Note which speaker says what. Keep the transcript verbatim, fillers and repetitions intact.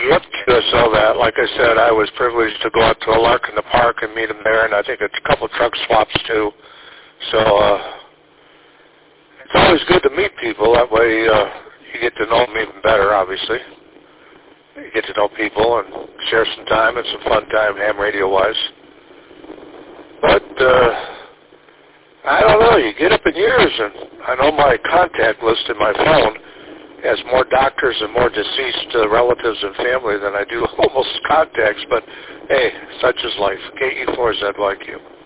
Speaker 1: Yep, I saw that. Like I said, I was privileged to go out to a lark in the park and meet him there, and I think a couple of truck swaps too. So uh, it's always good to meet people. That way uh, you get to know them even better, obviously. You get to know people and share some time and some fun time ham radio-wise. But uh, I don't know. You get up in years, and I know my contact list in my phone has more doctors and more deceased uh, relatives and family than I do almost contacts. But, hey, such is life. K E four Z like you.